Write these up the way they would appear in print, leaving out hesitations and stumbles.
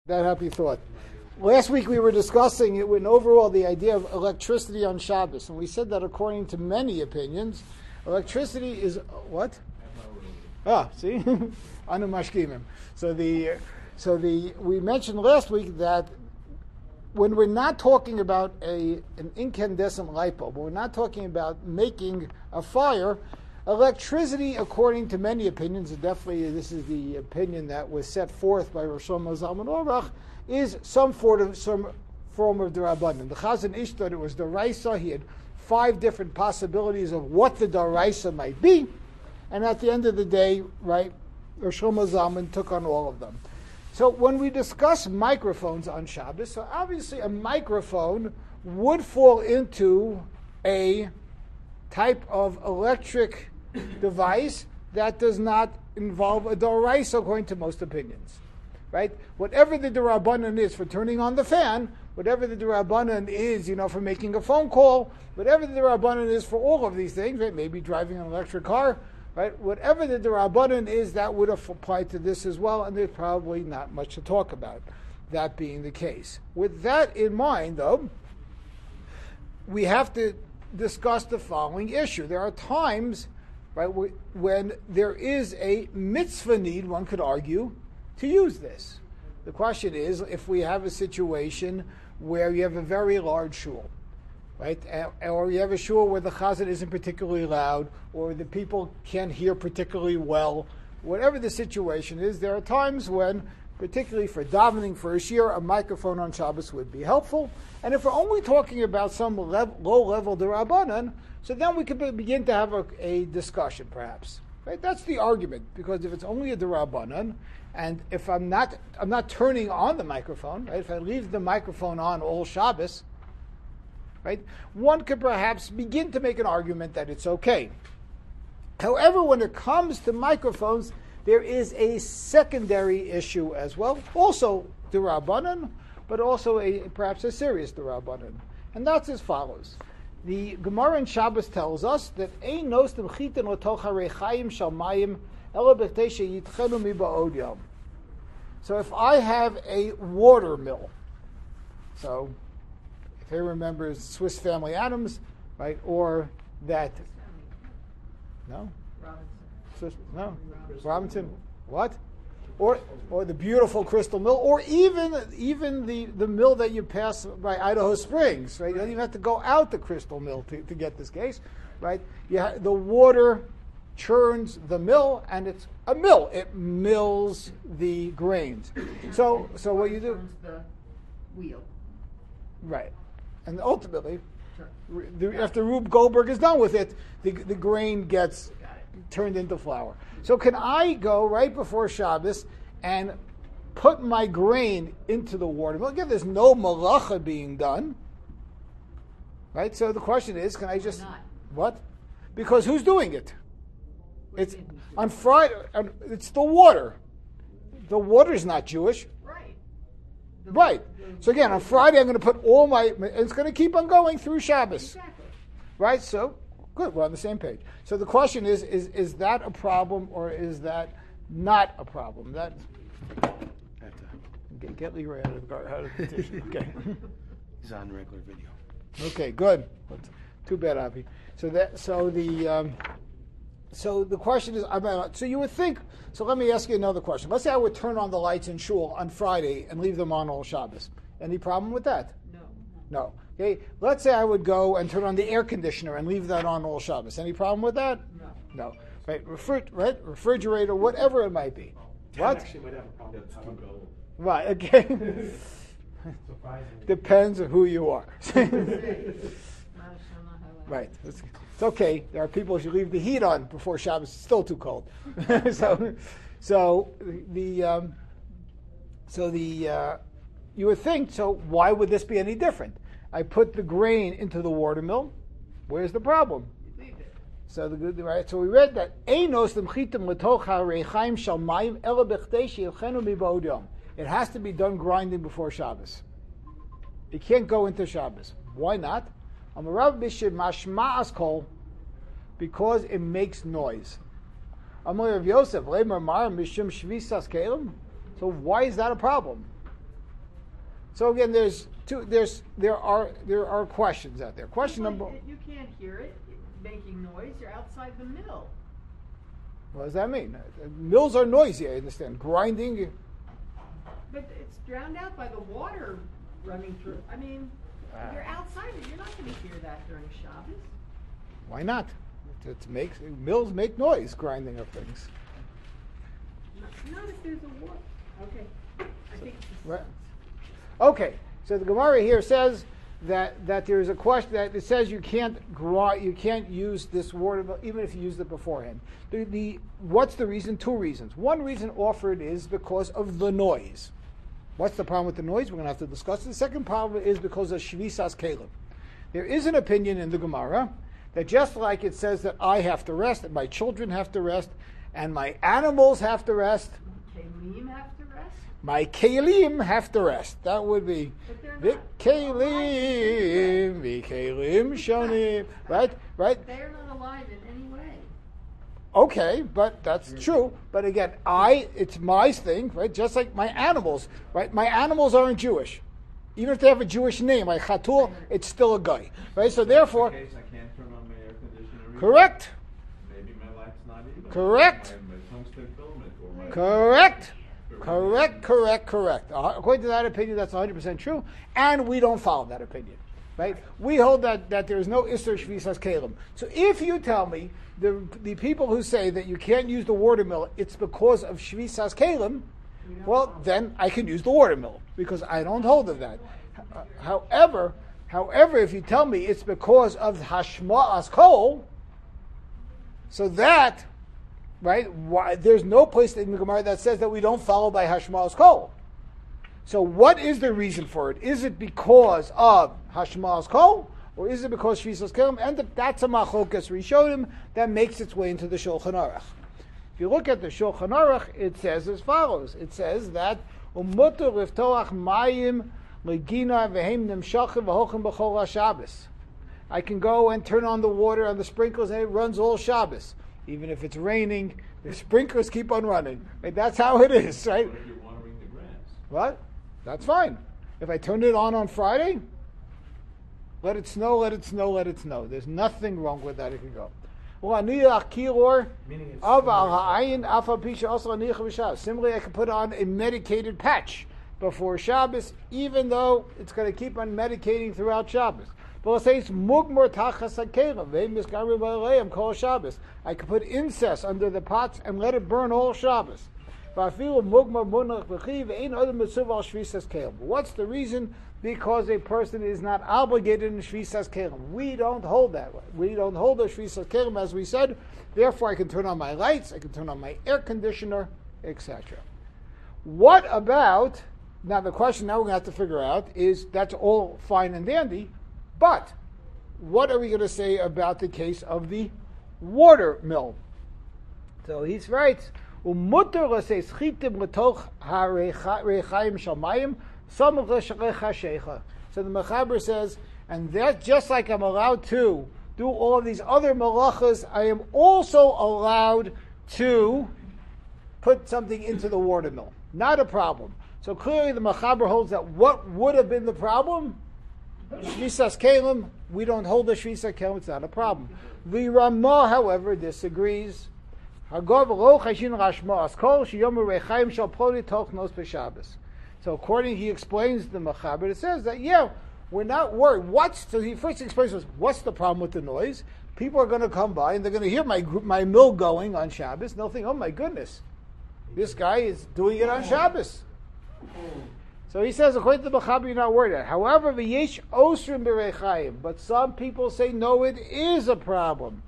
That happy thought. Last week we were discussing it when overall the idea of electricity on Shabbos, and we said that according to many opinions, electricity is what? See, anu mashkimim. We mentioned last week that when we're not talking about an incandescent light bulb, we're not talking about making a fire. Electricity, according to many opinions, and definitely this is the opinion that was set forth by Rosh Hashanah Zalman Aruch, is some form of D'Rabbanan. The Chazon Ish thought it was D'Oraisa. He had 5 different possibilities of what the D'Oraisa might be, and at the end of the day, right, Rosh Hashanah Zalman took on all of them. So when we discuss microphones on Shabbos, so obviously a microphone would fall into a type of electric device that does not involve a d'oraisa according to most opinions, right? Whatever the d'Rabbanan is for turning on the fan, whatever the d'Rabbanan is, for making a phone call, whatever the d'Rabbanan is for all of these things, right? Maybe driving an electric car, right? Whatever the d'Rabbanan is, that would apply to this as well, and there's probably not much to talk about that being the case. With that in mind, though, we have to discuss the following issue. There are times, right, when there is a mitzvah need, one could argue, to use this. The question is, if we have a situation where you have a very large shul, right, or you have a shul where the chazan isn't particularly loud, or the people can't hear particularly well, whatever the situation is, there are times when, particularly for davening for a shir, a microphone on Shabbos would be helpful. And if we're only talking about some low-level d'Rabbanan, so then we could begin to have a discussion, perhaps. Right? That's the argument, because if it's only a d'Rabbanan, and if I'm not turning on the microphone, right? If I leave the microphone on all Shabbos, right? One could perhaps begin to make an argument that it's okay. However, when it comes to microphones, there is a secondary issue as well, also d'Rabbanan, but also perhaps a serious d'Rabbanan. And that's as follows. The Gemara in Shabbos tells us that ein nostim chitin l'toch harechaim shalmayim ela b'chtei sheyitchenu mi ba'od yom. So if I have a water mill, so if I remember Swiss Family Adams, right, or that, no? Robinson. What? Or the beautiful Crystal Mill, or even the mill that you pass by Idaho Springs, right? You don't even have to go out the Crystal Mill to get this case, right? The water churns the mill, and it's a mill. It mills the grains. So what you do? The wheel. Right, and ultimately, after Rube Goldberg is done with it, the grain gets turned into flour. So can I go right before Shabbos and put my grain into the water mill? Again, there's no malacha being done. Right? So the question is, can I just... What? Because who's doing it? It's on Friday. It's the water. The water is not Jewish. Right. So again, on Friday I'm going to put all my... It's going to keep on going through Shabbos. Exactly. Right? So... Good, we're on the same page. So the question is that a problem or is that not a problem? Get Leroy out of the petition. Okay. He's on regular video. Okay, good. Too bad, Avi. So the question is, so you would think. So let me ask you another question. Let's say I would turn on the lights in shul on Friday and leave them on all Shabbos. Any problem with that? No. Okay, let's say I would go and turn on the air conditioner and leave that on all Shabbos. Any problem with that? No. Right, refrigerator, whatever it might be. What? Actually might have a problem with too cold. Right, okay. Depends on who you are. Right. It's okay. There are people who leave the heat on before Shabbos. It's still too cold. You would think, so why would this be any different? I put the grain into the water mill. Where's the problem? So so we read that it has to be done grinding before Shabbos. It can't go into Shabbos. Why not? Because it makes noise. So why is that a problem? So again, there are questions out there. Question number. You can't hear it making noise. You're outside the mill. What does that mean? Mills are noisy. I understand. Grinding. But it's drowned out by the water running through. I mean, you're outside it. You're not going to hear that during Shabbos. Why not? Mills make noise grinding up things. Not if there's a water. Okay. I think. Right. Okay. So the Gemara here says that there is a question that it says you can't use this water even if you used it beforehand. What's the reason? Two reasons. One reason offered is because of the noise. What's the problem with the noise? We're going to have to discuss it. The second problem is because of Shvisas Kelim. There is an opinion in the Gemara that just like it says that I have to rest, and my children have to rest, and my animals have to rest, Kelim have to rest? my Kelim have to rest. That would be Kelim, Kelim Shonim. Right? They're not alive in any way. Okay, but that's true. But again, it's my thing, right? Just like my animals, right? My animals aren't Jewish. Even if they have a Jewish name, like Chatul, it's still a guy, right? So therefore, in case I can't turn on my air conditioner. Correct. Maybe my light's not even. Correct. My tungsten filament or my. Correct. According to that opinion, that's 100% true, and we don't follow that opinion, right? We hold that there is no Isser Shvisas Kelim. So if you tell me the people who say that you can't use the water mill, it's because of Shvisas Kelim, well, then I can use the water mill because I don't hold of that. However, if you tell me it's because of Hashma'as Kol, so that, right, there's no place in the Gemara that says that we don't follow by Hashma'as Kol. So what is the reason for it? Is it because of Hashma'as Kol, or is it because Shvisas Kelim? And that's a Machokas Rishonim that makes its way into the Shulchan Aruch. If you look at the Shulchan Aruch, it says as follows. It says that Umutter liftoach mayim legina v'hem nimshachim v'hochem b'chol haShabbos. I can go and turn on the water on the sprinklers and it runs all Shabbos. Even if it's raining, the sprinklers keep on running. Right? That's how it is, right? What if you're watering the grass? What? That's fine. If I turn it on Friday, let it snow. There's nothing wrong with that. It can go. Similarly, I can put on a medicated patch before Shabbos, even though it's going to keep on medicating throughout Shabbos. But let's say it's mugmor tachas Shabbos. I can put incense under the pots and let it burn all Shabbos. What's the reason? Because a person is not obligated in Shvisas Kelim. We don't hold that way. We don't hold the Shvisas Kelim, as we said. Therefore, I can turn on my lights, I can turn on my air conditioner, etc. What about, now the question now we're going to have to figure out is, that's all fine and dandy, but what are we going to say about the case of the water mill? So he's right. So the Mechaber says, and that just like I'm allowed to do all of these other malachas, I am also allowed to put something into the water mill. Not a problem. So clearly the Mechaber holds that what would have been the problem? Shvisas Kelim, we don't hold the Shvisas Kelim, it's not a problem. The Ramah, however, disagrees. So according, he explains the Mechaber, it says that, we're not worried. So he first explains to us, what's the problem with the noise? People are going to come by and they're going to hear my mill going on Shabbos, and they'll think, oh my goodness, this guy is doing it on Shabbos. So he says, according to the Mechaber, you're not worried about it. However, v'yesh osrim b'reichayim, but some people say, no, it is a problem.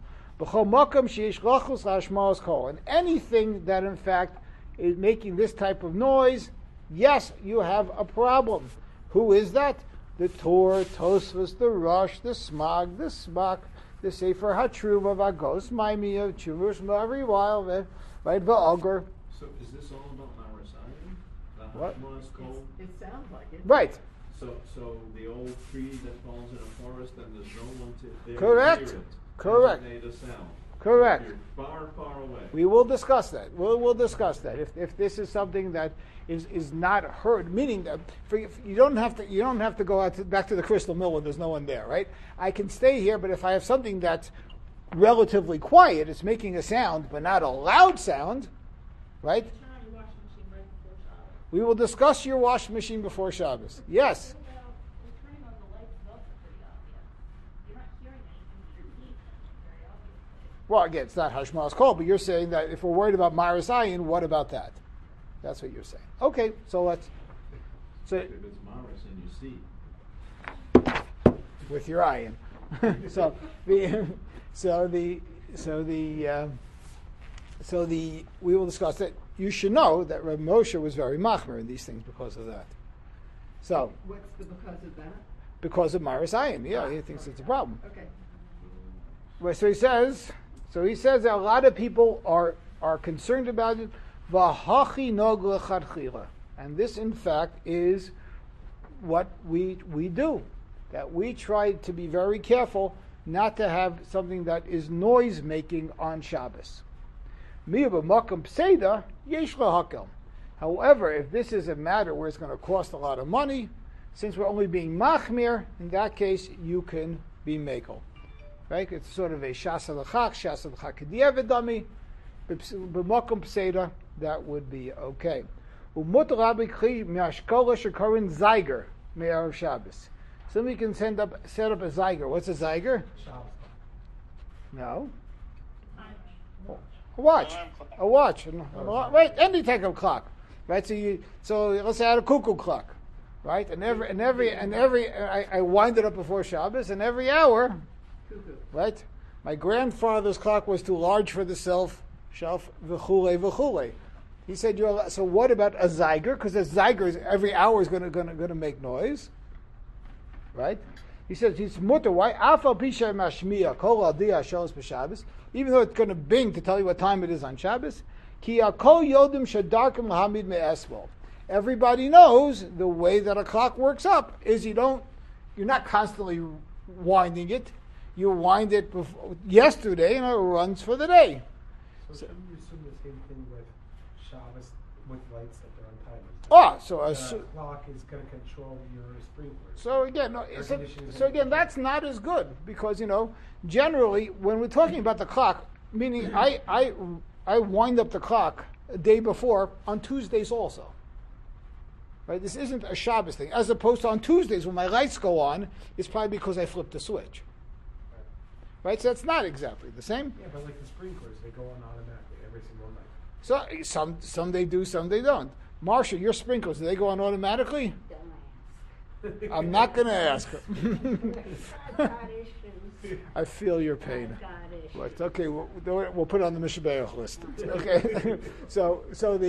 And anything that in fact is making this type of noise, yes, you have a problem. Who is that? The Torah, Tosfos, the Rosh, the Smag, the Smak, the Sefer HaTruva, Vagos, Maimiyah, Chuvush, every while, right? Va'agar. So is this all about Narasayim? What? It sounds like it. Right. So the old tree that falls in a forest and there's no one to there Correct. to hear it. Correct. Made a sound. Correct. You're far, far away. We will discuss that. We'll discuss that. If this is something that is not heard, meaning that you don't have to go back to the crystal mill when there's no one there, right? I can stay here, but if I have something that's relatively quiet, it's making a sound, but not a loud sound, right? Turn on your washing machine right before Shabbos. We will discuss your washing machine before Shabbos. Yes. What about turning on the lights is also pretty obvious. You're not hearing anything with your teeth very obviously. Well, again, it's not Hashmal's call, but you're saying that if we're worried about Maris Ayin, what about that? That's what you're saying. Okay, so let's. So If it's Maris and you see. with your ayin. We will discuss that. You should know that Reb Moshe was very machmer in these things because of that. So What's the because of that? because of Maris Ayin, yeah, he thinks it's a problem. Okay. Well, so he says that a lot of people are concerned about it. V'hachi nog l'chadchila. And this, in fact, is what we do. That we try to be very careful not to have something that is noise-making on Shabbos. However, if this is a matter where it's going to cost a lot of money, since we're only being machmir, in that case, you can be mekel. Right? It's sort of a shasa l'chak k'di'evedami, b'makom pseida, that would be okay. Umut rabbi kli mi'ashkola shekarin zeiger me'arav Shabbos. Somebody can set up a zeiger. What's a zeiger? No. A watch. A watch. Right, any type of clock. Right. So let's say I had a cuckoo clock. Right, and I wind it up before Shabbos, and every hour. Cuckoo. Right. My grandfather's clock was too large for the shelf. V'chule. He said, so what about a zeiger? Because a zeiger is every hour is going to make noise, right? He says it's mutter. Why? Afal pisha mashmiya kol adiyah shalos b'Shabbos. Even though it's going to bing to tell you what time it is on Shabbos. Ki kol yodim shadarkim lahamid me'esvol. Everybody knows the way that a clock works up is you're not constantly winding it. You wind it yesterday and it runs for the day. So can you assume the same thing with Shabbos with lights that they're on timers? So The clock is going to control your sprinklers. So again, Air conditioning is so gonna again, that's not as good because generally when we're talking about the clock, meaning I wind up the clock a day before on Tuesdays also. Right, this isn't a Shabbos thing, as opposed to on Tuesdays when my lights go on, it's probably because I flipped the switch. Right, so it's not exactly the same. Yeah, but like the sprinklers, they go on automatically every single night. So some they do, some they don't. Marcia, your sprinklers, do they go on automatically? Don't I'm not going to ask her. I've got issues. I feel your pain. I've got issues. Right, okay, we'll put it on the Mishabeach list. Okay, so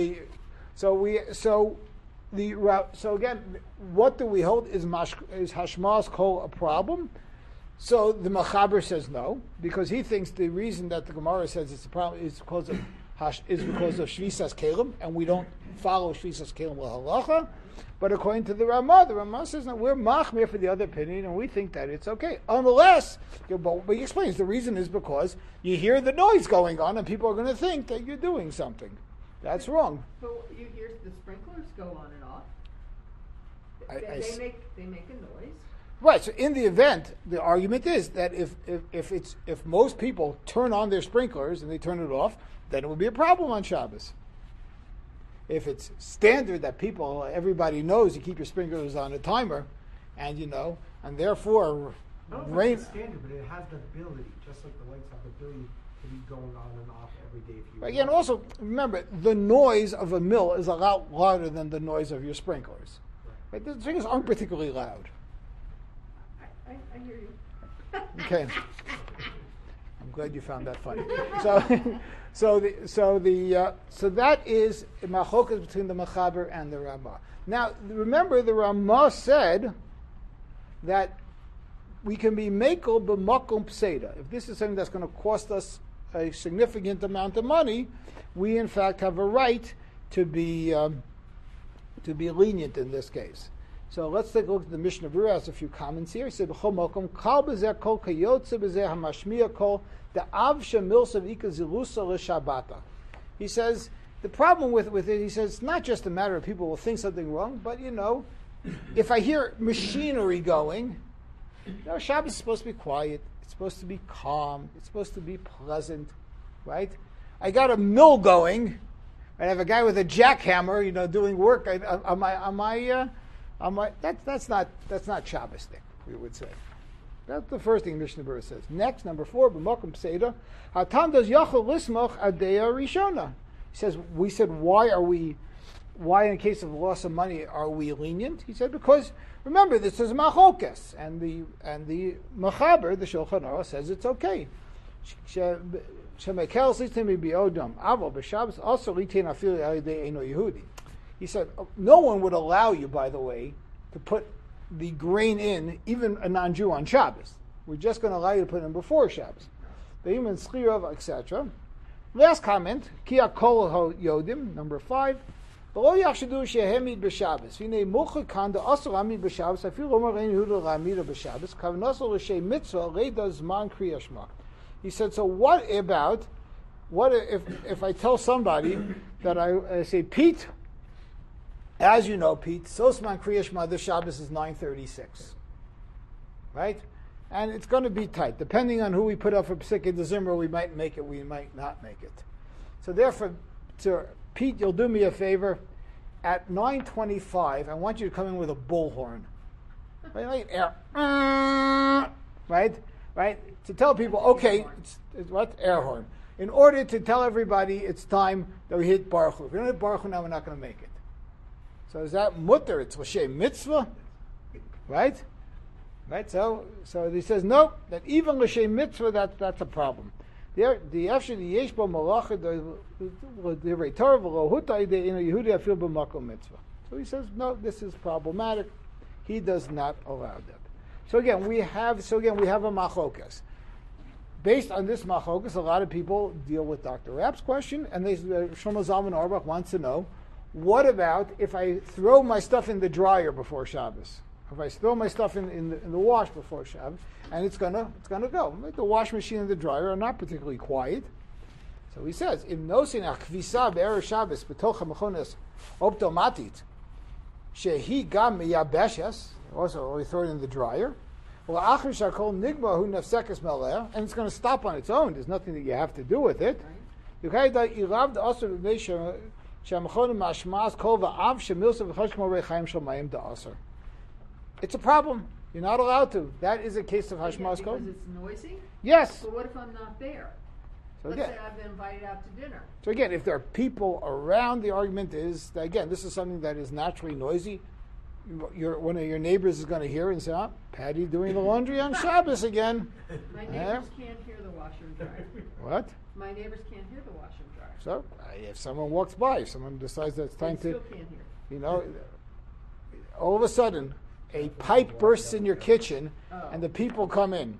again, what do we hold? Is Hashmal's kol a problem? So the Machaber says no, because he thinks the reason that the Gemara says it's a problem is because of Shvisas Kelim, and we don't follow Shvisas Kelim l'halacha. But according to the Ramah says no, we're machmir for the other opinion, and we think that it's okay. Unless, but he explains the reason is because you hear the noise going on, and people are going to think that you're doing something. That's wrong. So you hear the sprinklers go on and off. They make a noise. Right. So in the event, the argument is that if most people turn on their sprinklers and they turn it off, then it would be a problem on Shabbos. If it's standard that everybody knows you keep your sprinklers on a timer, and therefore I don't know if rain. it's standard, but it has the ability, just like the lights have the ability to be going on and off every day if you Again, want. also remember the noise of a mill is a lot louder than the noise of your sprinklers. Right? The sprinklers aren't particularly loud. I hear you. Okay. I'm glad you found that funny. So that is machokas between the Machaber and the Ramah. Now, remember, the Ramah said that we can be mekel b'makom pseida. If this is something that's going to cost us a significant amount of money, we in fact have a right to be lenient in this case. So let's take a look at the Mishnah Berurah. Has a few comments here. He said, "B'chol mokom kal b'zeh kol kayotze b'zeh hamashmiya kol da'av shemilsav ika zilusa l'shabata." He says the problem with it. He says it's not just a matter of people will think something wrong, but if I hear machinery going, Shabbos is supposed to be quiet. It's supposed to be calm. It's supposed to be pleasant, right? I got a mill going. I have a guy with a jackhammer, doing work. That's not Shabbos thing, we would say. That's the first thing Mishnah Berurah says. Next, number 4, b'makom pseida, hatam does yachol lismoch adeya rishona. He says, we said, why in case of loss of money are we lenient? He said, because remember this is machokes, and the machaber, the Shulchan Aruch, says it's okay. He said, no one would allow you, by the way, to put the grain in, even a non-Jew, on Shabbos. We're just going to allow you to put it in before Shabbos. Etc. Last comment, Kia Kol Yodim, number 5. Below Yachshadu Shehemid B'Shabbos. V'nei Mocha Kanda Asur Amid B'Shabbos. I feel Omer Ein Yehuda Ramida B'Shabbos. Kavnaso L'Shei Mitzvah Leida Zman Kriya Shema. He said, so what if I tell somebody that I say, Pete, as you know, Pete, Sosman Kriya Shema, this Shabbos is 9:36. Right? And it's going to be tight. Depending on who we put up for Psikah de Zimra, we might make it, we might not make it. So therefore, Pete, you'll do me a favor. At 9:25, I want you to come in with a bullhorn. Right? Right? To tell people, okay, it's what? Air horn. In order to tell everybody it's time that we hit Baruch Hu. If we don't hit Baruch Hu now, we're not going to make it. So is that mutter? It's l'shem mitzvah, right? Right. So he says no. That even l'shem mitzvah, that's a problem. The after the yeshbo malacha the reitar v'lohutai de in Yehudi afil b'makom mitzvah. So he says no. This is problematic. He does not allow that. So again, we have a machokas. Based on this machokas, a lot of people deal with Dr. Rapp's question, and Shlomo Zalman Auerbach wants to know, what about if I throw my stuff in the dryer before Shabbos? If I throw my stuff in the wash before Shabbos, and it's gonna go. The wash machine and the dryer are not particularly quiet. So he says, "Im nosin achvisa be'erev Shabbos b'toch hamechones optomatit shehi gam miyabeshes." Also, we throw it in the dryer. Well, achar shakol nigma hu nefsekes meleh, and it's going to stop on its own. There's nothing that you have to do with it. It's a problem. You're not allowed to. That is a case of hashmas kol. Because it's noisy? Yes. But what if I'm not there? So Let's again, say I've been invited out to dinner. So again, if there are people around, the argument is that, again, this is something that is naturally noisy. One of your neighbors is going to hear and say, "Oh, Patty doing the laundry on Shabbos again." My neighbors can't hear the washer and dryer. What? My neighbors can't hear the washer and dryer. So if someone walks by, if someone decides that it's time They to, still can't hear. all of a sudden, a pipe bursts in your kitchen, and the people come in.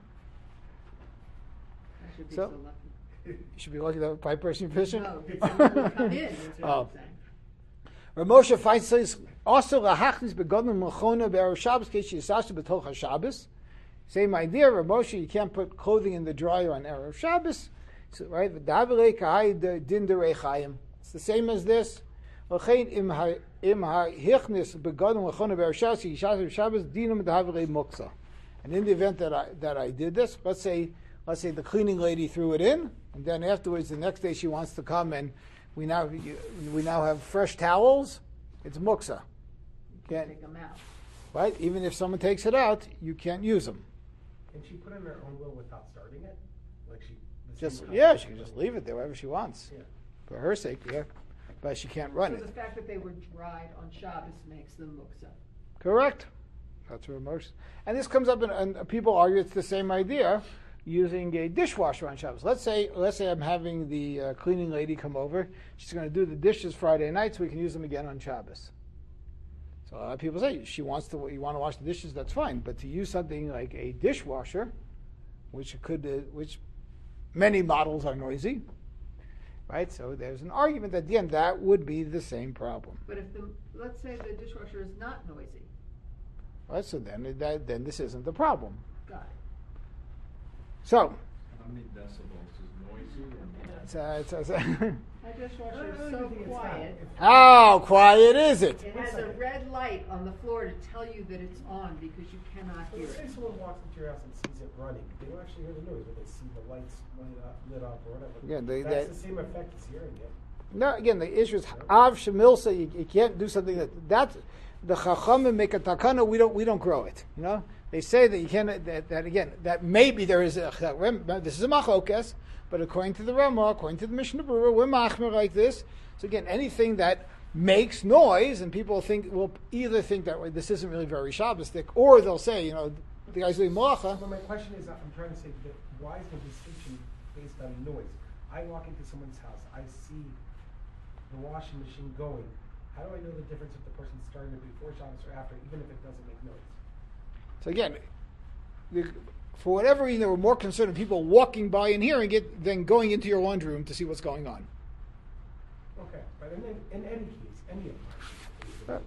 I should be So- so lucky. You should be lucky to have a pipe burst in your kitchen. No, someone will come in, that's what Oh. I'm saying. Ramosha Fein says, also lahachnis begodim mechona be'erev Shabbos keshi yisashu b'toch haShabbos. Same idea, Ramosha, you can't put clothing in the dryer on erev Shabbos. So, right? V'davilei kahai din derei chayim. It's the same as this. V'chein im hahichnis begodim mechona be'erev Shabbos yisashu b'Shabbos dinam davilei muksa. And in the event that I did this, let's say the cleaning lady threw it in, and then afterwards, the next day she wants to come and we now have fresh towels. It's muksa. Can't, Take them out. right? Even if someone takes it out, you can't use them. Can she put in her own will without starting it? Like she She can just leave it there wherever she wants. Yeah. For her sake, yeah. But she can't run So it. the fact that they were dried on Shabbos makes them muksa. Correct. That's her emotion. And this comes up, and people argue it's the same idea. Using a dishwasher on Shabbos. Let's say I'm having the cleaning lady come over. She's going to do the dishes Friday night, so we can use them again on Shabbos. So a lot of people say you want to wash the dishes, that's fine. But to use something like a dishwasher, which many models are noisy, right? So there's an argument that at the end that would be the same problem. But if let's say the dishwasher is not noisy, Right, so then this isn't the problem. Got it. So, How many decibels is noisy? And My dishwasher is so quiet. how quiet is it? It has a red light on the floor to tell you that it's on because you cannot So hear let's say it. someone walks into your house and sees it running. They don't actually hear the noise, but they see the lights lit up or whatever. Yeah, That's the same effect as hearing it. No, again, the issue is av shemilsa. You can't do something that's the chachamim make a takana. We don't grow it. You know, they say that you can't. That again, that maybe there is a this is a machlokes, but according to the Rama, according to the Mishnah Berurah, we're machmer like this. So again, anything that makes noise, and people will either think that way, this isn't really very Shabbosdik, or they'll say, you know, the guy's doing malacha. But my question is, I'm trying to say that why is the distinction based on noise? I walk into someone's house, I see the washing machine going. How do I know the difference if the person's starting it before Shabbos or after, even if it doesn't make noise? So again, for whatever reason, they were more concerned with people walking by and hearing it than going into your laundry room to see what's going on. Okay, but in any case, any appliance,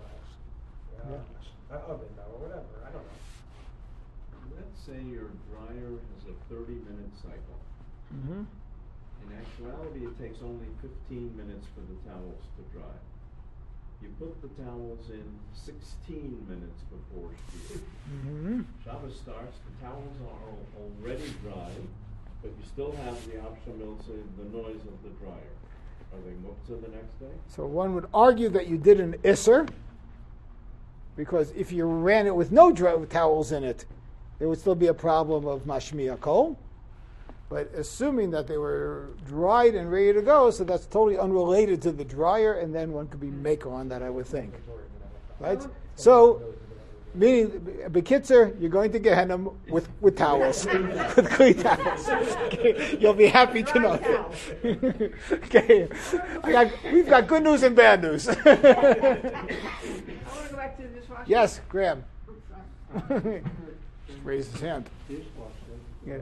oven or whatever, I don't know. let's say your dryer has a 30-minute cycle. Mm-hmm. In actuality, it takes only 15 minutes for the towels to dry. You put the towels in 16 minutes before Shkia. Mm-hmm. Shabbos starts, the towels are already dry, but you still have the Avshamilsa, the noise of the dryer. Are they muktzah the next day? So one would argue that you did an isser, because if you ran it with no towels in it, there would still be a problem of mashmiya kol. But assuming that they were dried and ready to go, so that's totally unrelated to the dryer, and then one could be maker on that, I would think. Right? So, meaning, Bekitzer, you're going to Gehenna with towels, with clean towels. Okay. You'll be happy to know that. Okay. We've got good news and bad news. I want to go back to the dishwasher. Yes, Graham. Sorry. Raise his hand. Yeah.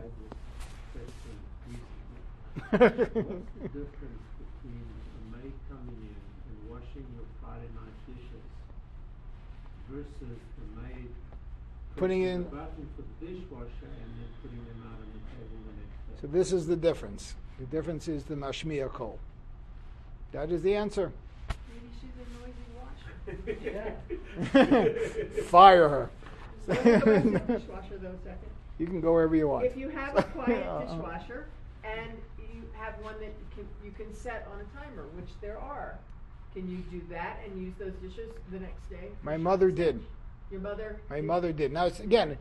What's the difference between a maid coming in and washing your Friday night dishes versus the maid Putting pressing in. the button for the dishwasher and then putting them out on the table the next day? So this is the difference. The difference is the mashmiya kol. That is the answer. Maybe she's a noisy washer. Fire her. So let's go back to the dishwasher though a second. You can go wherever you want. If you have a quiet dishwasher and you have one that you can set on a timer, which there are, can you do that and use those dishes the next day? My mother did. Your mother? My mother did. Now, it's, again,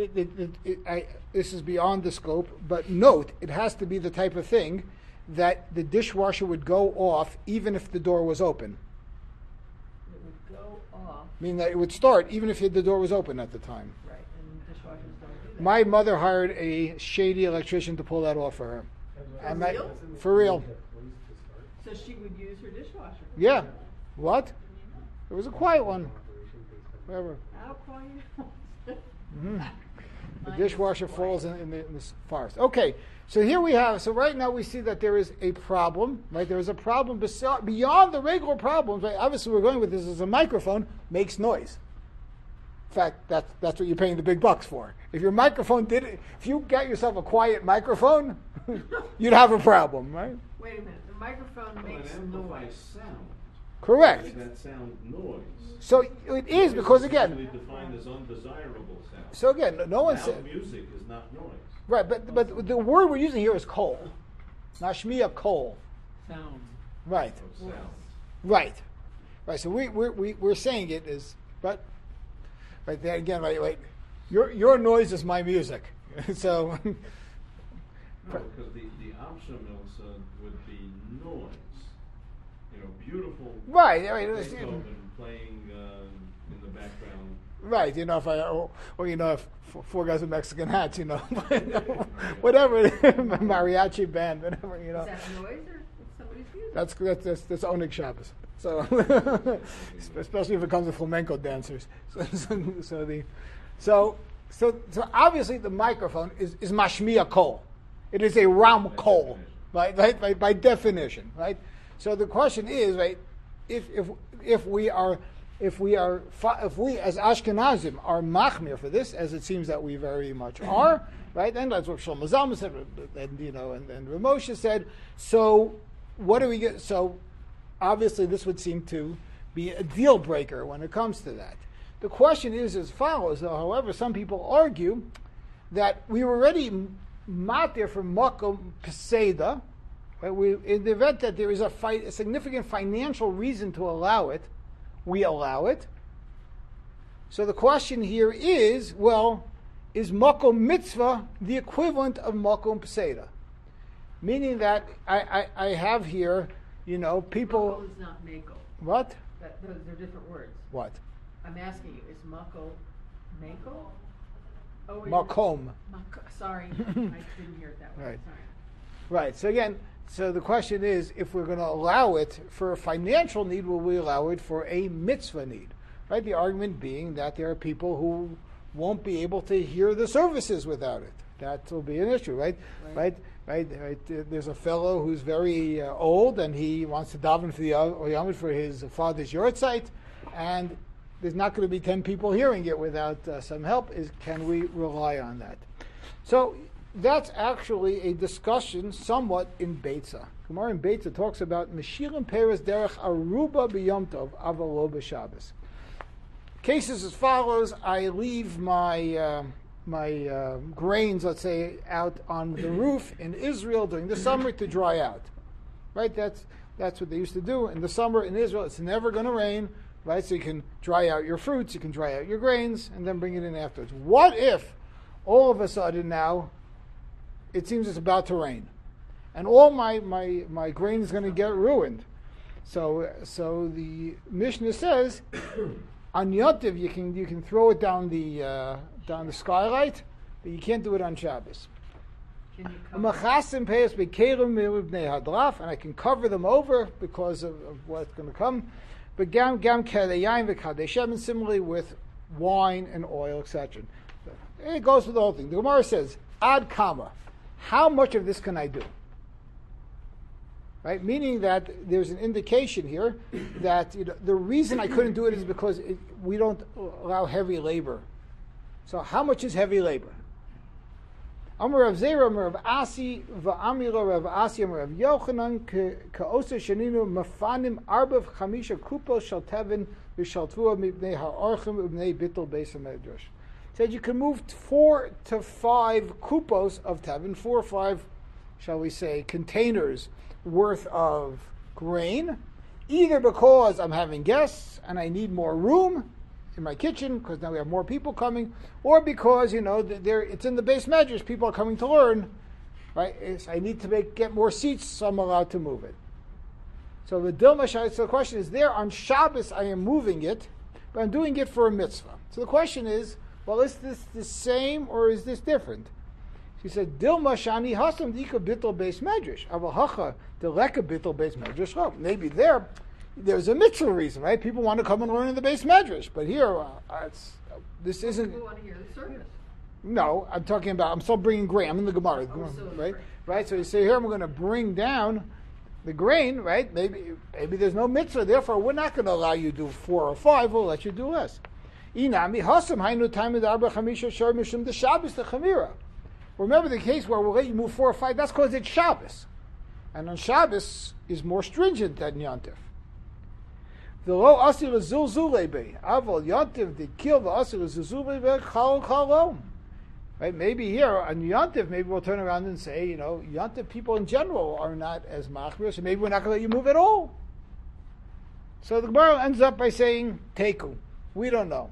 this is beyond the scope, but note, it has to be the type of thing that the dishwasher would go off even if the door was open. It would go off. Meaning that it would start even if the door was open at the time. Right, and dishwashers don't do that. My mother hired a shady electrician to pull that off for her. For that- real? For real. So she would use her dishwasher. Yeah. What? It was a quiet one. Whatever. How quiet? Mm-hmm. The Mine dishwasher is falls quiet. in this forest. Okay, so here we have, so right now we see that there is a problem, right? There is a problem beyond the regular problems, right? Obviously we're going with this as a microphone, makes noise. In fact, that's what you're paying the big bucks for. If your microphone if you got yourself a quiet microphone, you'd have a problem, right? Wait a minute, the microphone Well, makes it amplifies noise. sound. Correct. Is that sound noise? So it is because again, Usually defined as undesirable sound. so again, no one Now, said, music is not noise. right, but the word we're using here is kol. Nashmiya kol. Sound. Right. Of sound. Right, right. So we're saying it is, but right there again, right. Your noise is my music. So No, because the Amshamilsa would be noise. You know, beautiful right, Beethoven playing in the background. right. You know, if if four guys with Mexican hats, you know, whatever, mariachi band, whatever, you know. Is that noise or somebody's music? That's Onig Shabbos. So especially if it comes to flamenco dancers. So obviously the microphone is mashmiya kol. It is a ram kol, right? By definition, right? So the question is, right? If if we as Ashkenazim are machmir for this, as it seems that we very much are, right? And that's what Shlomo Zalman said, and Ramosha said. So what do we get? So obviously this would seem to be a deal breaker when it comes to that. The question is as follows, though, however, some people argue that we were already matir from Makom Peseda, right? In the event that there is a significant financial reason to allow it, we allow it. So the question here is, well, is Makom Mitzvah the equivalent of Makom Peseda? Meaning that I have here, people... Mako is not Mako. What? Those are different words. What? I'm asking you, is Mako Mako? Oh, Makom. Sorry, I didn't hear it that way. Right. Sorry. Right. So again, the question is, if we're going to allow it for a financial need, will we allow it for a mitzvah need? Right. The argument being that there are people who won't be able to hear the services without it. That will be an issue, right? Right. There's a fellow who's very old, and he wants to daven for the Yom for his father's yortzeit, and there's not going to be 10 people hearing it without some help. Can we rely on that? So that's actually a discussion somewhat in Beitza. Gemara in Beitza talks about Meshirim Peres Derech Aruba B'Yom Tov Avalo B'Shabbos. Cases as follows: I leave my grains, let's say, out on the roof in Israel during the summer to dry out. Right? That's what they used to do in the summer in Israel. It's never going to rain. Right, so you can dry out your fruits, you can dry out your grains, and then bring it in afterwards. What if all of a sudden now it seems it's about to rain, and all my grain is going to get ruined? So the Mishnah says on Yotiv you can throw it down the skylight, but you can't do it on Shabbos. And I can cover them over because of what's going to come. But gam kedayayin v'kadeshem, similarly with wine and oil, etc. It goes with the whole thing. The Gemara says, ad kama, how much of this can I do? Right, meaning that there's an indication here that the reason I couldn't do it is because we don't allow heavy labor. So how much is heavy labor? Amar Rav Zera, Amar Rav Asi, va'amilo Rav Asi, Amar Rav Yochanan, ka'osa sheninu mafanim arbav chamisha kupos shel tevin v'shaltvua mibnei ha'orchim ubnei bittul beis hamedrash. Said you can move 4 to 5 kupos of tevin, 4 or 5, shall we say, containers worth of grain, either because I'm having guests and I need more room in my kitchen because now we have more people coming, or because it's in the base medrash, people are coming to learn, right? I need to get more seats, so I'm allowed to move it. So the question is, there on Shabbos I am moving it, but I'm doing it for a mitzvah. So the question is, well, is this the same or is this different? She said, Dilma shani hasam dika bittul beis medrash avahacha deleka bittul beis medrash. Well, maybe there's a mitzvah reason, right? People want to come and learn in the base medrash, but here this isn't. People want to hear the service. No, I'm still bringing grain. I'm in the Gemara, right? Right. So you say here, I'm going to bring down the grain, right? Maybe there's no mitzvah, therefore we're not going to allow you to do 4 or 5. We'll let you do less. Inami hasam hainu time the arba chamisha shor mishum the Shabbos the chamira. Remember the case where we'll let you move 4 or 5. That's because it's Shabbos, and on Shabbos is more stringent than Yontif. The lo asir zilzulei be avol Yontif the kill the asir zilzulei be chal. Right? Maybe here on Yontif, maybe we'll turn around and say, Yontif people in general are not as machmir, so maybe we're not going to let you move at all. So the Gemara ends up by saying teku. We don't know.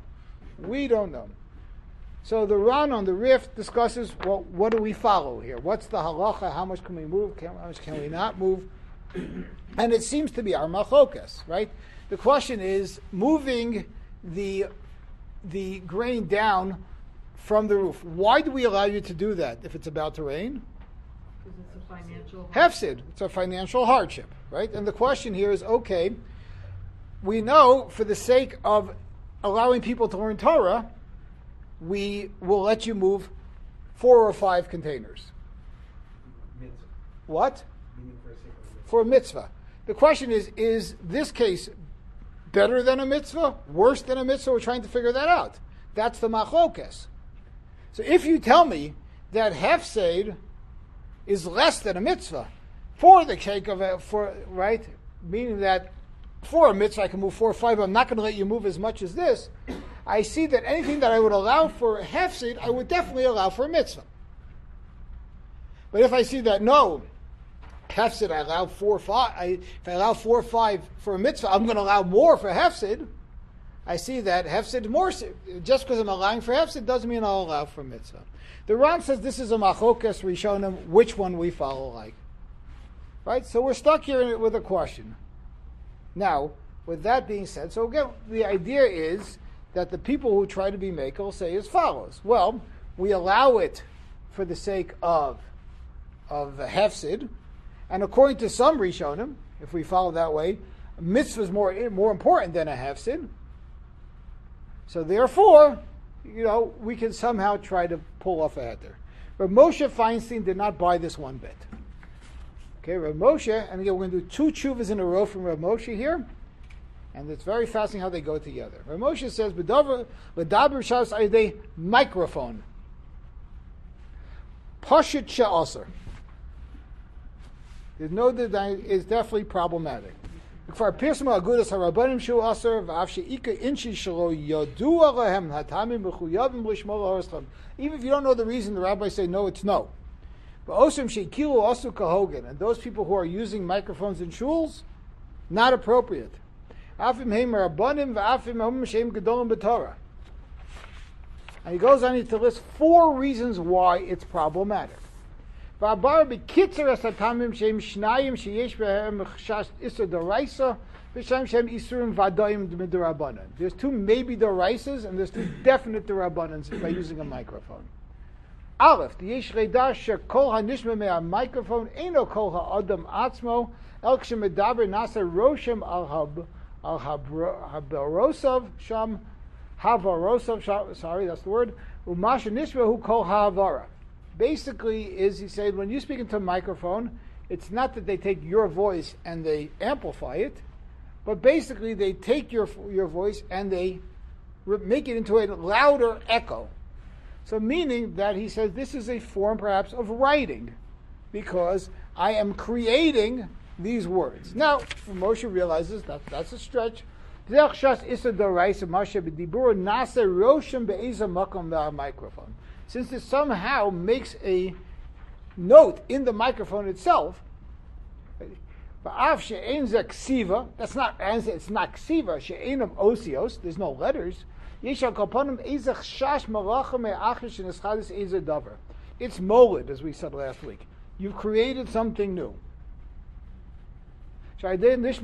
So the Ran on the Rif discusses, well, what do we follow here? What's the halacha? How much can we move? How much can we not move? And it seems to be our machokas, right? The question is moving the grain down from the roof. Why do we allow you to do that if it's about to rain? Because it's a financial Hefsid. It's a financial hardship, right? And the question here is, okay, we know for the sake of allowing people to learn Torah, we will let you move 4 or 5 containers. Mitzvah. What? Meaning for a sake of mitzvah. For a mitzvah. The question is this case better than a mitzvah, worse than a mitzvah? We're trying to figure that out. That's the machlokes. So if you tell me that hefsed is less than a mitzvah, for the sake of it, right? Meaning that for a mitzvah I can move 4 or 5, but I'm not going to let you move as much as this. I see that anything that I would allow for a hefsed, I would definitely allow for a mitzvah. But if I see that no, hefsed I allow 4 or 5, if I allow 4 or 5 for a mitzvah, I'm going to allow more for hefsed. I see that hefsed more. Just because I'm allowing for hefsed doesn't mean I'll allow for mitzvah. The Ram says this is a machlokas rishonim, which one we follow like. Right? So we're stuck here with a question. Now, with that being said, so again, the idea is that the people who try to be makel say as follows. Well, we allow it for the sake of the hefsed, and according to some rishonim, if we follow that way, a mitzvah is more important than a hefsed. So therefore, we can somehow try to pull off a heter. Rav Moshe Feinstein did not buy this one bit. Okay, Rav Moshe, and again, we're going to do 2 tshuvas in a row from Rav Moshe here, and it's very fascinating how they go together. Rav Moshe says, "B'daber shas ayidei microphone, pashut she'aser." There's no that is definitely problematic. For Pirsma Agudas Harabanim Shu Aser V'Avshi Ika Inchi Shalo Yodua Lahem Hatamim B'Chuyavim L'Shmol Ha'Oslem. Even if you don't know the reason, the rabbis say no, it's no. But Osem Sheikilu Asu Kahogan, and those people who are using microphones in shuls, not appropriate. Afim Heim Rabbanim V'Afim Hom Shem Gedolim B'Torah. And he goes on to list 4 reasons why it's problematic. V'abar b'kitzer hatamim shem shnayim sheyesh behem chashash isur d'oraisa v'shem shem isurim v'adayim d'midrabanan. There's 2 maybe d'oraisas and there's 2 definite d'rabanans by using a microphone. Aleph, the yesh reida shekol hanishma me'a microphone eino kol ha'adam atzmo el k'shemedaber nasa roshem al habarosav sham havarosav. Sorry, that's the word. U'masha nishma hu kol ha'avara. Basically, he said, when you speak into a microphone, it's not that they take your voice and they amplify it, but basically they take your voice and they make it into a louder echo. So meaning that he says this is a form perhaps of writing, because I am creating these words. Now, Moshe realizes that that's a stretch. Microphone. Since it somehow makes a note in the microphone itself, that's not, it's not ksiva, she'enam osios, there's no letters. It's molid, as we said last week. You've created something new. Maybe it's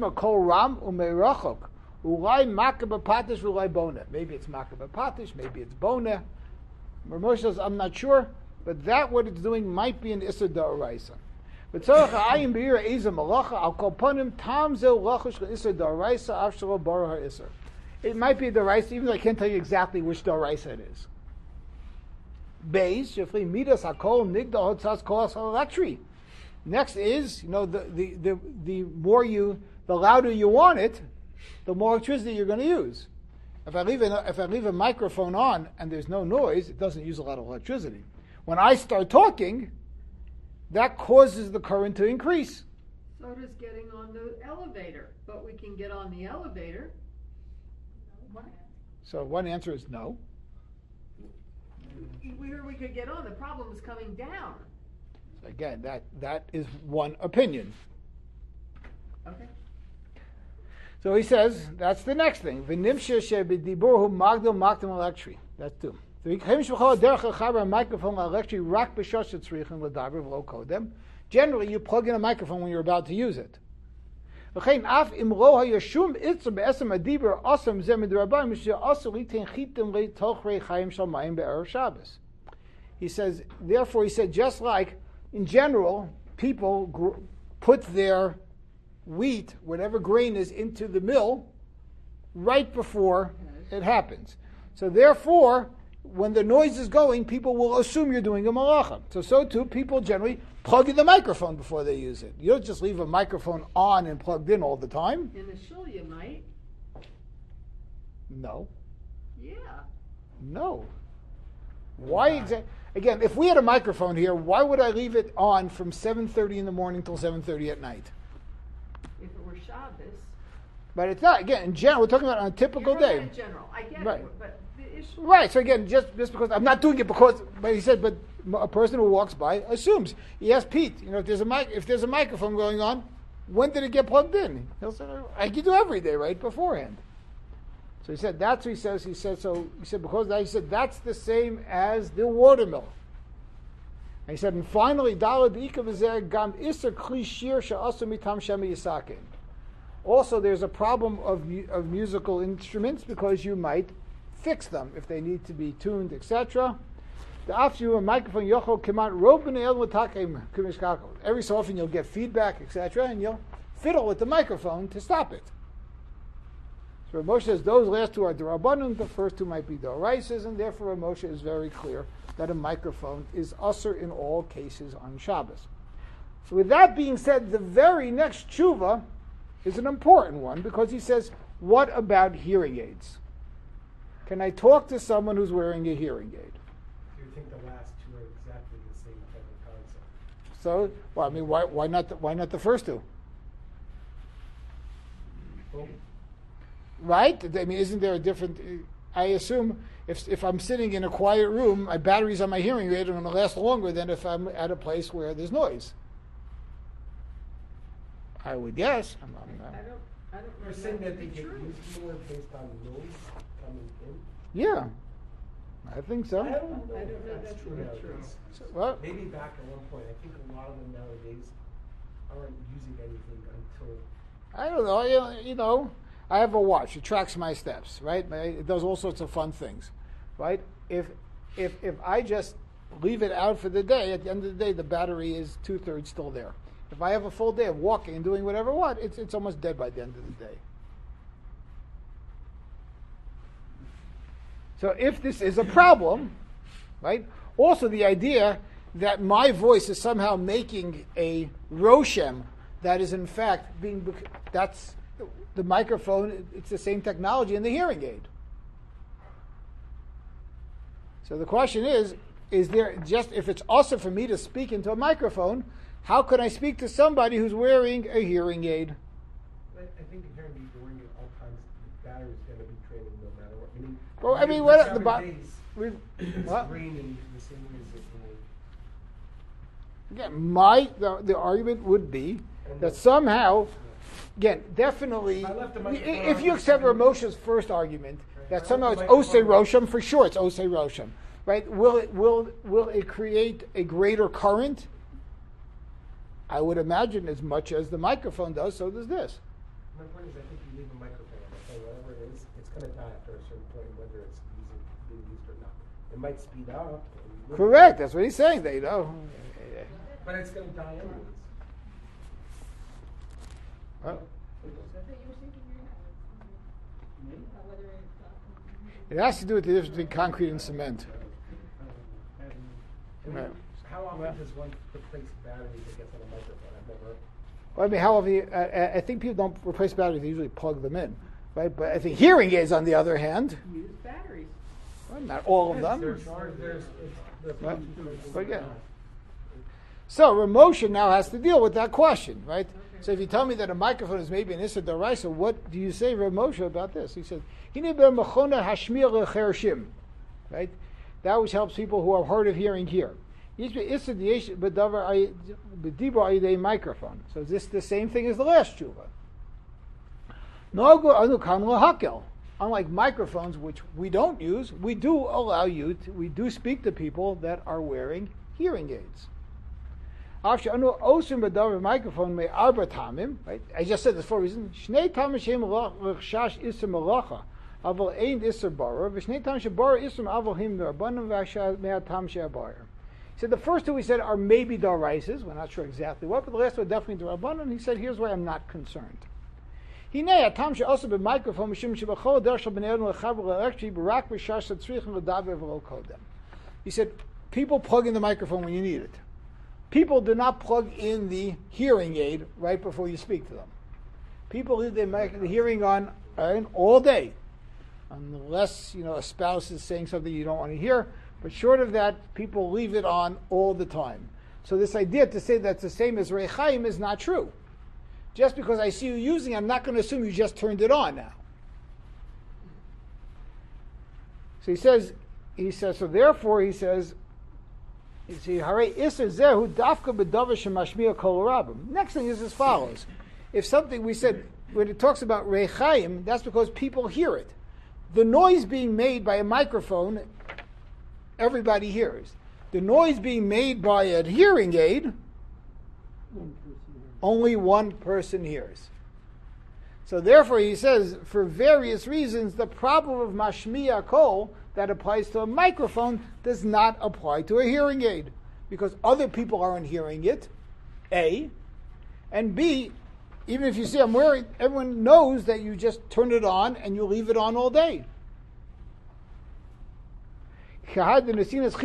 makabapatish, maybe it's bona. Moshe says, I'm not sure, but that what it's doing might be an Isser Da'oraisa. But Tzorach ha'ayim b'ira eza malacha, al kol panim tam zeu lachush l'Isser Da'oraisa, av shelo bara ha'Isser. It might be Da'oraisa, even though I can't tell you exactly which Da'oraisa it is. Beis, shefli midas hakol nigda hotzas kolas ha'electri. Next is, the louder you want it, the more electricity you're going to use. If I leave a microphone on and there's no noise, it doesn't use a lot of electricity. When I start talking, that causes the current to increase. So does getting on the elevator. But we can get on the elevator. So one answer is no. Where we could get on, the problem is coming down. Again, that is one opinion. Okay. So he says, that's the next thing. V'nimshe she'b'diburhu magdil makdim electri. That's 2. Generally, you plug in a microphone when you're about to use it. He says, therefore, he said, just like in general, people put their wheat, whatever grain is, into the mill right before it happens. So therefore, when the noise is going, people will assume you're doing a malacha. So too, people generally plug in the microphone before they use it. You don't just leave a microphone on and plugged in all the time. In the shul you might. No. Yeah. No. Why exactly? Again, if we had a microphone here, why would I leave it on from 7:30 in the morning till 7:30 at night? If it were Shabbos. But it's not. Again, in general, we're talking about on a typical You're talking day. in general. I get Right. it, but the issue. Right. So again, just because I'm not doing it because, but he said, but a person who walks by assumes. He asked Pete, if there's a microphone going on, when did it get plugged in? He'll say, I can do every day, right beforehand. So he said, that's what he says. He said, because of that, he said, that's the same as the watermill. And he said, and finally, Dalad Ika V'zeh Gam Iser Kli Shir She'asu Mitam Shema Yisakin. Also, there's a problem of musical instruments because you might fix them if they need to be tuned, etc. After a microphone, every so often you'll get feedback, etc., and you'll fiddle with the microphone to stop it. So Moshe says those last two are D'Rabbanan, the first two might be D'Oraisas, and therefore Moshe is very clear that a microphone is usher in all cases on Shabbos. So with that being said, the very next tshuva is an important one because he says, what about hearing aids? Can I talk to someone who's wearing a hearing aid? Do you think the last two are exactly the same type of concept? So, well, I mean, why not the first two? Well, Right? I mean, isn't there a different? I assume if I'm sitting in a quiet room, my batteries on my hearing aid are going to last longer than if I'm at a place where there's noise. I would guess. I don't you're know saying that to they be get true. used more based on noise coming in? Yeah, I think so. I don't know I if don't know that's that's true really true. nowadays. Well, Maybe back at one point. I think a lot of them nowadays aren't using anything until. I don't know. You know, I have a watch. It tracks my steps, right? It does all sorts of fun things, right? If I just leave it out for the day, at the end of the day, the battery is 2/3 still there. If I have a full day of walking and doing whatever it's almost dead by the end of the day. So if this is a problem, right? Also the idea that my voice is somehow making a roshem that is in fact that's the microphone, it's the same technology in the hearing aid. So the question is there just, if it's also for me to speak into a microphone, how could I speak to somebody who's wearing a hearing aid? I think inherently during at all times the battery is going to be draining no matter what. Well, I mean, for what 7 the days, it's it's draining the same way as it will. Again, the argument would be that somehow, again, definitely, If I left the microphone if on you for accept 7 Ramosha's first argument, Right. that If I somehow left it's the Osei microphone Rosham, for sure it's Osei Rosham, right? Will it create a greater current? I would imagine as much as the microphone does, so does this. My point is, I think you leave a microphone on, okay, whatever it is, it's going to die after a certain point, whether it's being used or not. It might speed up. Correct, that's what he's saying, they know. But it's going to die anyways. Well, So you were thinking whether it's, it has to do with the difference between concrete and cement. Right. How often does one replace batteries that gets on a microphone? I've never. Well, I mean, how often? I think people don't replace batteries; they usually plug them in, right? But I think hearing aids, on the other hand, Use batteries. well, not all of them. There's the Right. But yeah. So Ramosha now has to deal with that question, right? So if you tell me that a microphone is maybe an Issa D'Oraisa, what do you say, Ramosha, about this? He says, "Hine be'machona hashmiya lechershim," right? That which helps people who are hard of hearing hear. Issa d'yesh b'davar b'dibur ayidei microphone. So is this the same thing as the last tshuva? Nogu anu kan lahakel. Unlike microphones, which we don't use, we do speak to people that are wearing hearing aids. Microphone may right? I just said this for a reason. Shnei tamashem l'chshash iser malacha, aval ein iser bara, v'shnei tam shebara iser aval him d'arbanim v'ashad me'atam she'abar. He said the first two he said are maybe d'oraisas. We're not sure exactly what, but the last two are definitely d'arbanim. He said here's why I'm not concerned. He said the people plug in the microphone when you need it. People do not plug in the hearing aid right before you speak to them. People leave the hearing on all day. unless a spouse is saying something you don't want to hear. But short of that, people leave it on all the time. So this idea to say that's the same as Rechaim is not true. Just because I see you using it, I'm not going to assume you just turned it on now. So so therefore he says, next thing is as follows. If something we said, when it talks about Rechaim, that's because people hear it. The noise being made by a microphone, everybody hears. The noise being made by a hearing aid, only one person hears. So therefore he says, for various reasons, the problem of mashmiya kol that applies to a microphone does not apply to a hearing aid. Because other people aren't hearing it, A. And B, even if you see I'm wearing, everyone knows that you just turn it on and you leave it on all day. So that is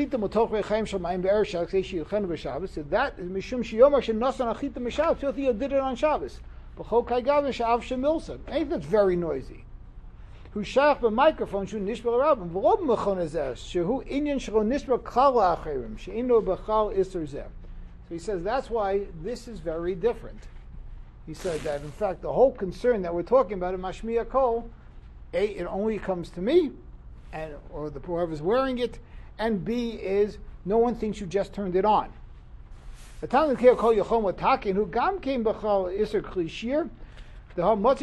mishum sheyomar shenasan achita m'Shabbos. So you did it on Shabbos. Anything that's very noisy. Who shach b'microphone shu nishbar rabim v'rob mechon hazeh shehu inyan shelo nishbar klal la'acherim she'ino b'chal iser zeh. So he says that's why this is very different. He said that in fact the whole concern that we're talking about in mashmiya kol, A, it only comes to me, and or the whoever's wearing it, and B is no one thinks you just turned it on. The Talmud Kol Yachom Watakin who gam came b'chal iser klishir. He says, well,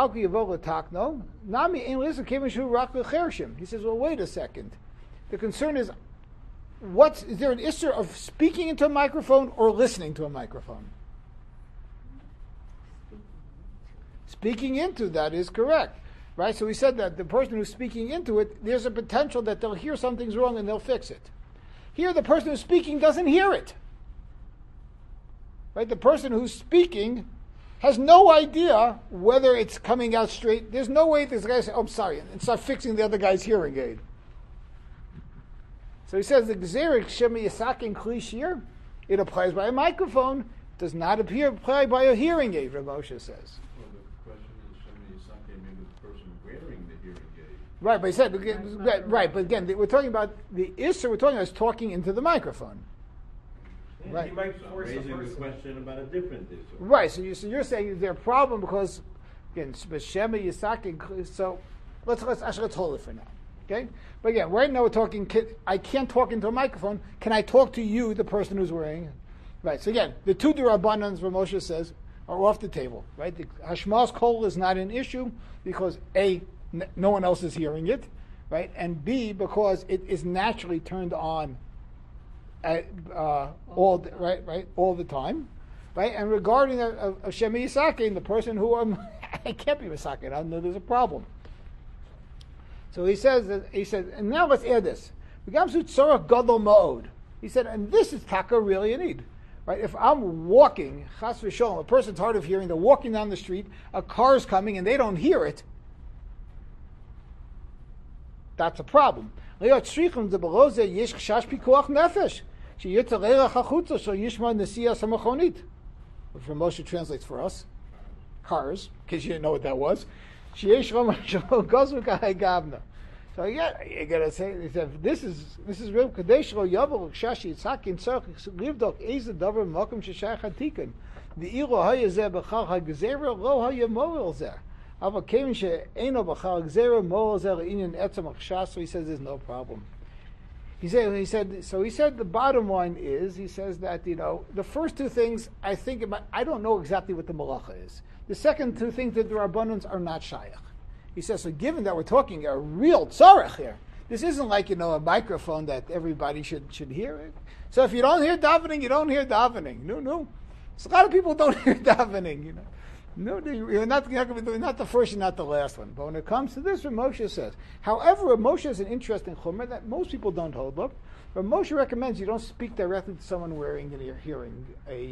wait a second. The concern is, is there an issue of speaking into a microphone or listening to a microphone? Speaking into that is correct. Right? So we said that the person who's speaking into it, there's a potential that they'll hear something's wrong and they'll fix it. Here, the person who's speaking doesn't hear it. Right? The person who's speaking has no idea whether it's coming out straight. There's no way this guy says, "Oh, I'm sorry," and start fixing the other guy's hearing aid. So he says the Gzerik Shemi Yisakin Klishir, it applies by a microphone, does not apply by a hearing aid, Rav Moshe says. Well, the question is Shemi Yisakin, maybe the person wearing the hearing aid. Right, but he said, right, but again, we're talking about the Isser, we're talking about is talking into the microphone. Right. You might So I'm force a raising the person. question about a different issue. Right, so you're saying is there a problem because, again, Shema Yisakin, so let's hold it for now. Okay? But again, right now we're talking, I can't talk into a microphone. Can I talk to you, the person who's wearing it? Right, so again, the two D'Rabbanans, Rav Moshe says, are off the table. Right? The Hashmas Kol is not an issue because A, no one else is hearing it, right? And B, because it is naturally turned on all the time, right? And regarding a Shema Yisakin, the person who I can't be Yisakin, I know there's a problem. So he said, and now let's add this. He said, and this is taka really a need. Right? If I'm walking, chas v'sholom, a person's hard of hearing, they're walking down the street, a car's coming and they don't hear it, that's a problem. Rav Moshe translates for us, cars, in case you didn't know what that was. So yeah, you gotta say this is real. Kadesh lo yavel shashi tzakin tzarich livdok eze davar makom sheshayach hatikin. The ilo hayazeh b'chal hagzera lo hayamorel zeh. Ava kevin she'eno b'chal hagzera morel zeh le'inyan etzem achshas. So he says there's no problem. He said the bottom line is, he says that, the first two things I think about, I don't know exactly what the malacha is. The second two things that the Rabbanans are not shayach. He says, so given that we're talking a real tzarech here, this isn't like, a microphone that everybody should hear it. So if you don't hear davening, you don't hear davening. No. So a lot of people don't hear davening, No, you're not the first and not the last one. But when it comes to this, Rav Moshe says. However, Rav Moshe is an interesting chumrah that most people don't hold up. Rav Moshe recommends you don't speak directly to someone wearing a hearing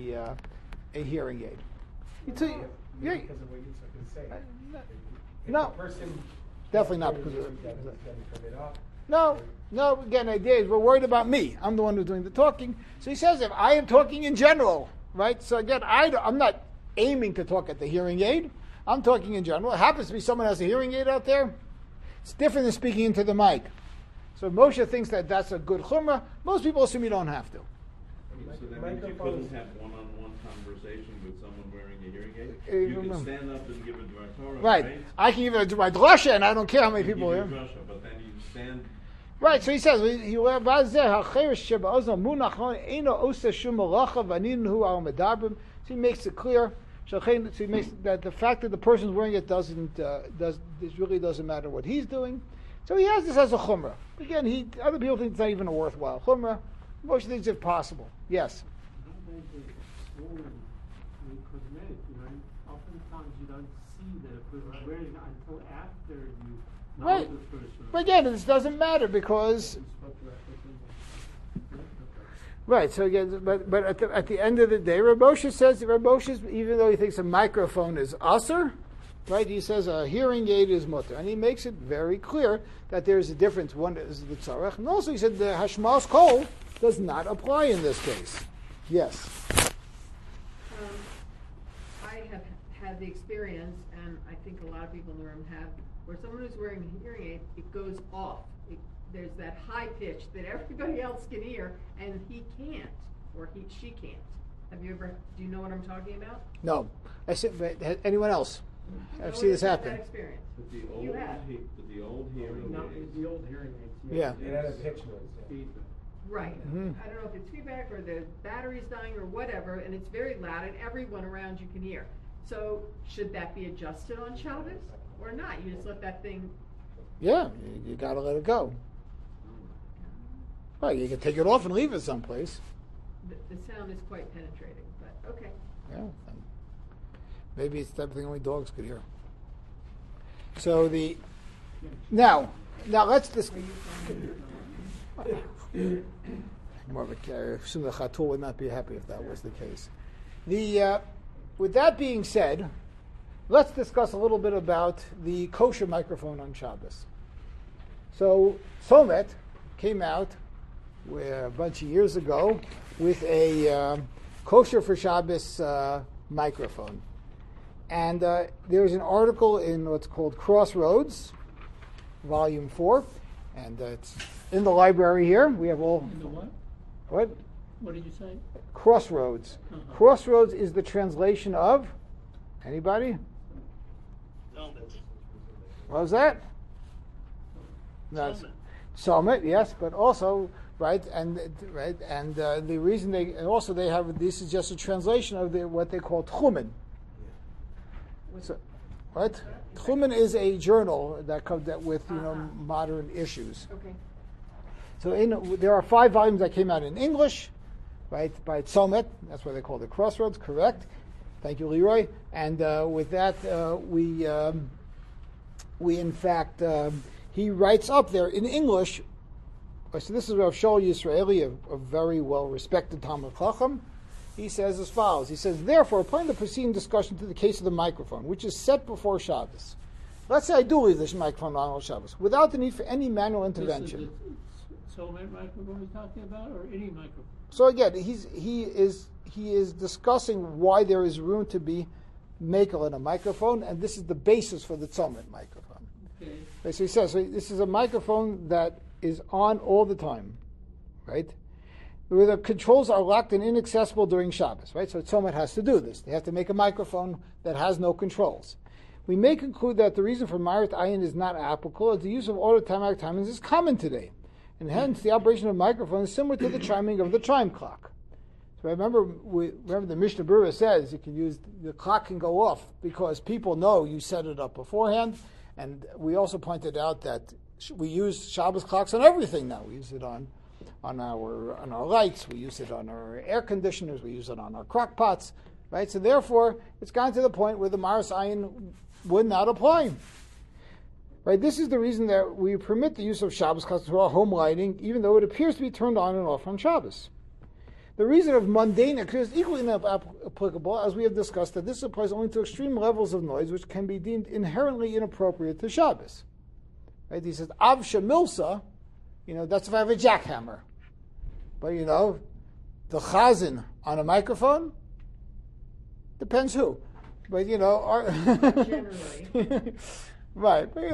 aid. Because of what you're saying. No, definitely not because of No. Again, the idea is we're worried about me. I'm the one who's doing the talking. So he says, if I am talking in general, right? So again, I'm not aiming to talk at the hearing aid. I'm talking in general. It happens to be someone has a hearing aid out there. It's different than speaking into the mic. So Moshe thinks that that's a good chumrah. Most people assume you don't have to. So that means you couldn't have one-on-one conversation with someone wearing a hearing aid? You Remember. can stand up and give a Dvar Torah, Right. I can even do my drasha, and I don't care how many people You are give here. a drasha, but then you stand. Right, so he says, so he makes it clear. So he makes that the fact that the person's wearing it this really doesn't matter what he's doing. So he has this as a chumrah. Again, other people think it's not even a worthwhile chumrah. Most things if possible. Yes. How does the swollen cosmetic, oftentimes you don't see that a person's wearing it until after you know Right. the person. But again, this doesn't matter because right. So again, but at the end of the day, Reb Moshe says even though he thinks a microphone is usher, right? He says a hearing aid is mutter, and he makes it very clear that there is a difference. One is the tzarech, and also he said the hashmas kol does not apply in this case. Yes. I have had the experience, and I think a lot of people in the room have, where someone who's wearing a hearing aid, it goes off. There's that high pitch that everybody else can hear, and he can't, or she can't. Do you know what I'm talking about? No. I said, but anyone else? I've seen this happen. That experience. With the You have. old hearing No, aids. the old hearing aids. Yeah. It had a pitch noise. Yeah. Feedback. Right. Mhm. I don't know if it's feedback or the battery's dying or whatever, and it's very loud, and everyone around you can hear. So should that be adjusted on Shabbos or not? You just let that thing. Yeah, you got to let it go. Well, you can take it off and leave it someplace. The sound is quite penetrating, but okay. Yeah. Maybe it's the type of thing only dogs could hear. So now let's discuss. More of a, I assume the Chatul would not be happy if that was the case. With that being said, let's discuss a little bit about the kosher microphone on Shabbos. So Somet came out a bunch of years ago with a kosher for Shabbos microphone. And there's an article in what's called Crossroads, Volume 4, and it's in the library here. We have all... In the what? What? What did you say? Crossroads. Uh-huh. Crossroads is the translation of... Anybody? What was that? No, it's Summit, yes, but also... Right, and the reason they have this is just a translation of what they call Tchumen. So, right, Tchumen is a journal that comes with modern issues. Okay. So there are 5 volumes that came out in English, right, by Tzomet. That's why they call it Crossroads. Correct. Thank you, Leroy. And with that, we in fact he writes up there in English. So this is Rav Shaul Yisraeli, a very well-respected Talmud Chacham. He says as follows. He says, therefore, applying the preceding discussion to the case of the microphone, which is set before Shabbos. Let's say I do leave this microphone on Shabbos, without the need for any manual intervention. This is the Soulmate microphone he's talking about, or any microphone? So again, he is discussing why there is room to be makel in a microphone, and this is the basis for the Tzomit microphone. Okay. So he says, this is a microphone that is on all the time, right? Where the controls are locked and inaccessible during Shabbos, right? So Tzomit has to do this. They have to make a microphone that has no controls. We may conclude that the reason for Ma'arat Ayin is not applicable is the use of automatic timings is common today. And hence, the operation of a microphone is similar to the chiming of the chime clock. So remember the Mishnah Berurah says the clock can go off because people know you set it up beforehand. And we also pointed out that we use Shabbos clocks on everything now. We use it on our lights. We use it on our air conditioners. We use it on our crock pots, right? So therefore, it's gotten to the point where the Ma'aras Ayin would not apply. Right? This is the reason that we permit the use of Shabbos clocks for our home lighting, even though it appears to be turned on and off on Shabbos. The reason of mundane appears equally applicable, as we have discussed, that this applies only to extreme levels of noise, which can be deemed inherently inappropriate to Shabbos. Right? He says, Av Shemilsa, that's if I have a jackhammer. But, the chazan on a microphone, depends who. But, Generally. Right, but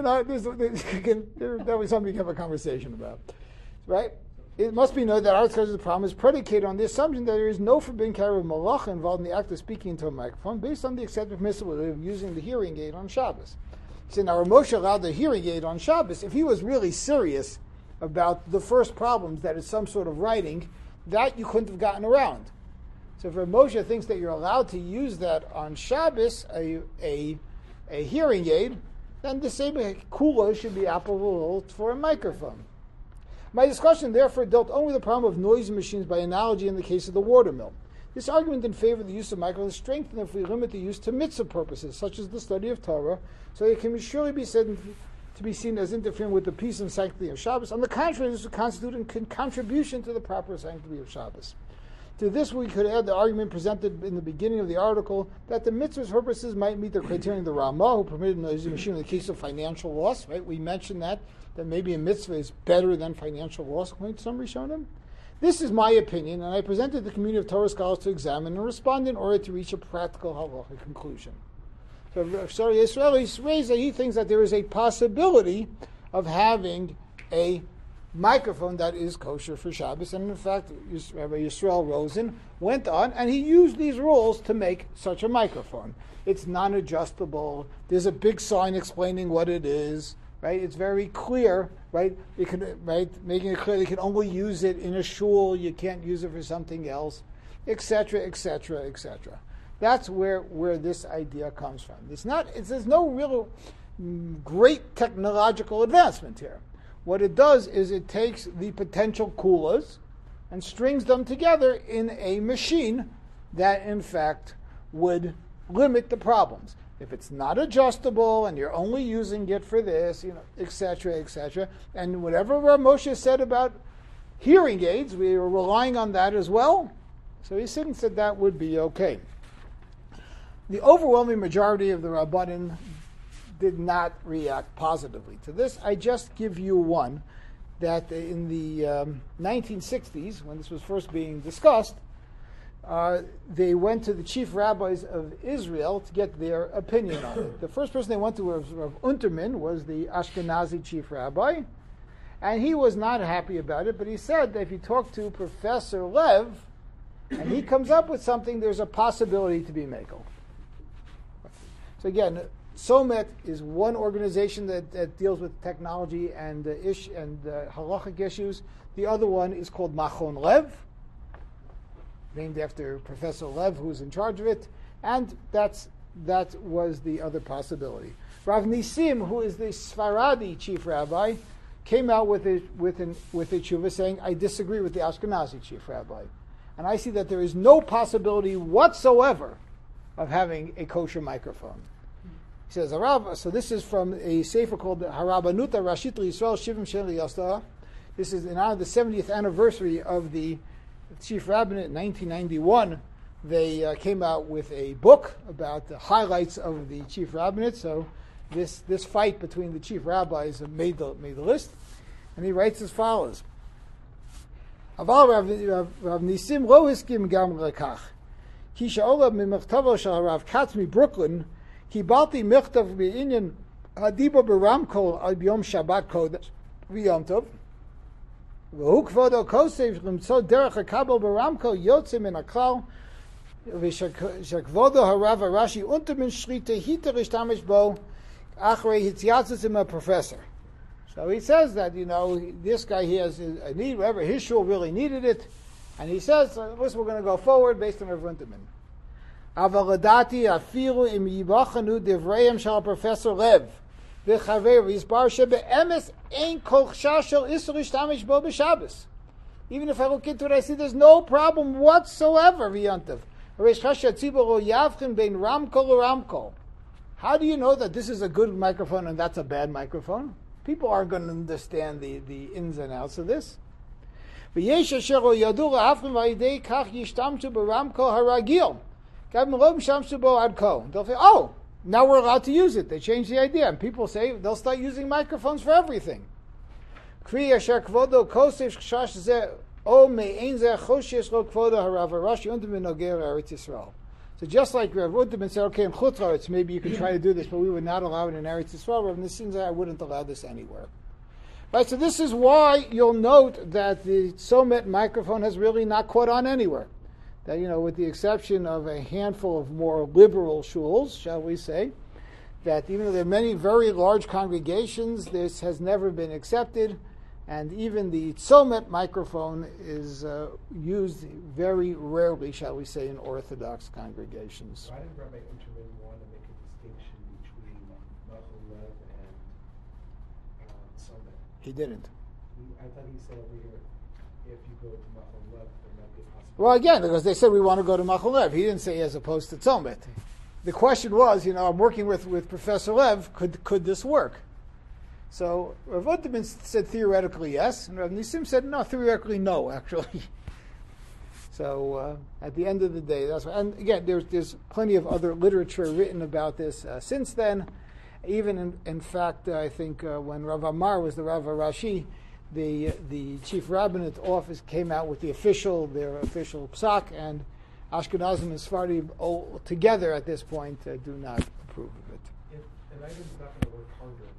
that was something you can have a conversation about, right? It must be noted that our discussion of the problem is predicated on the assumption that there is no forbidden carry of malacha involved in the act of speaking into a microphone, based on the accepted permissibility of using the hearing aid on Shabbos. So now, Moshe allowed the hearing aid on Shabbos. If he was really serious about the first problems, that is some sort of writing, that you couldn't have gotten around. So if Moshe thinks that you're allowed to use that on Shabbos, a hearing aid, then the same kula should be applicable for a microphone. My discussion, therefore, dealt only with the problem of noisy machines by analogy in the case of the watermill. This argument in favor of the use of microphones is strengthened if we limit the use to mitzvah purposes, such as the study of Torah, so it can surely be said to be seen as interfering with the peace and sanctity of Shabbos. On the contrary, this would constitute a contribution to the proper sanctity of Shabbos. To this, we could add the argument presented in the beginning of the article that the mitzvah's purposes might meet the criterion of the Ramah, who permitted noisy machine in the case of financial loss. Right? We mentioned that maybe a mitzvah is better than financial loss, according to some Rishonim. This is my opinion, and I presented the community of Torah scholars to examine and respond in order to reach a practical halachic conclusion. So Israeli raised that he thinks that there is a possibility of having a microphone that is kosher for Shabbos, and in fact, Rabbi Yisrael Rosen went on and he used these rules to make such a microphone. It's non-adjustable. There's a big sign explaining what it is. Right? It's very clear. Right? Making it clear they can only use it in a shul. You can't use it for something else, etc., etc., etc. That's where this idea comes from. There's no real great technological advancement here. What it does is it takes the potential kulas and strings them together in a machine that, in fact, would limit the problems. If it's not adjustable and you're only using it for this, etc., etc., and whatever Rav Moshe said about hearing aids, we are relying on that as well. So he said that would be okay. The overwhelming majority of the Rabbanim did not react positively to this. I just give you one that in the 1960s, when this was first being discussed, they went to the chief rabbis of Israel to get their opinion on it. The first person they went to was Rav Unterman, was the Ashkenazi chief rabbi, and he was not happy about it, but he said that if you talk to Professor Lev, and he comes up with something, there's a possibility to be makel. So again, SOMET is one organization that deals with technology and halachic issues. The other one is called Machon Lev, named after Professor Lev, who was in charge of it, and that was the other possibility. Rav Nisim, who is the Sfaradi chief rabbi, came out with a tshuva saying, I disagree with the Ashkenazi chief rabbi. And I see that there is no possibility whatsoever of having a kosher microphone. He says, so this is from a sefer called Harabanuta Rashit L'Yisrael Shivim Shel Yasta. This is in honor of the 70th anniversary of the chief rabbinate in 1991. They came out with a book about the highlights of the chief rabbinate. So this fight between the chief rabbis made the list. And he writes as follows. Aval Rav Nisim lo hiskim gam lekach. Ki she'ola mimechtovo shel Rav Katz Brooklyn, קיבלתי מכתב בעניין הדיבור ברמקול על ביום שבת קודש ויום טוב, והוא כבודו כוסף למצוא דרך לקבל ברמקול יוצא מן הכלל, ושכבודו הרב הראשי unterman שליטה היטה להשתמש בו אחרי התייעצות עם הפרופסור. So he says that, this guy, he has a need, whatever, his shul really needed it, and he says, listen, we're going to go forward based on Rav Unterman. אבל לדעתי אפילו אם ייבחנו דבריהם של הפרופסור לב וחבר יסבר שבאמס אין כל חשש של איסור להשתמש בו בשבס. Even if I look into it, I see there's no problem whatsoever, v'yontav. הרי שחש שהציבור לא יבחין בין רמקול לרמקול. How do you know that this is a good microphone and that's a bad microphone? People aren't going to understand the ins and outs of this. ויש אשר לא ידעו להבחין ועל ידי כך ישתמשו ברמקול הרגיל. They'll say, oh, now we're allowed to use it. They change the idea. And people say they'll start using microphones for everything. So just like Rav Uddman said, okay, in Chutz La'aretz, maybe you can try to do this, but we would not allow it in Eretz Yisrael. Rav Nissim said, I wouldn't allow this anywhere. Right, so this is why you'll note that the Tzomet microphone has really not caught on anywhere. That, with the exception of a handful of more liberal shuls, shall we say, that even though there are many very large congregations, this has never been accepted, and even the Tzomet microphone is used very rarely, shall we say, in Orthodox congregations. Why did Rabbi Interman want to make a distinction between Machal Lev and Tzomet? He didn't. I thought he said over here, if you go to Machal Lev, there might be a possibility. Well, again, because they said we want to go to Machal Lev. He didn't say as opposed to Tzomet. The question was, I'm working with Professor Lev, could this work? So Rav Uddman said theoretically yes, and Rav Nissim said no, theoretically no, actually. So at the end of the day, that's why. And again, there's plenty of other literature written about this since then. Even in fact, I think when Rav Amar was the Rav Rashi, the chief rabbinate office came out with their official psak, and Ashkenazim and Sephardim all together at this point do not approve of it. If an item's not going to work harder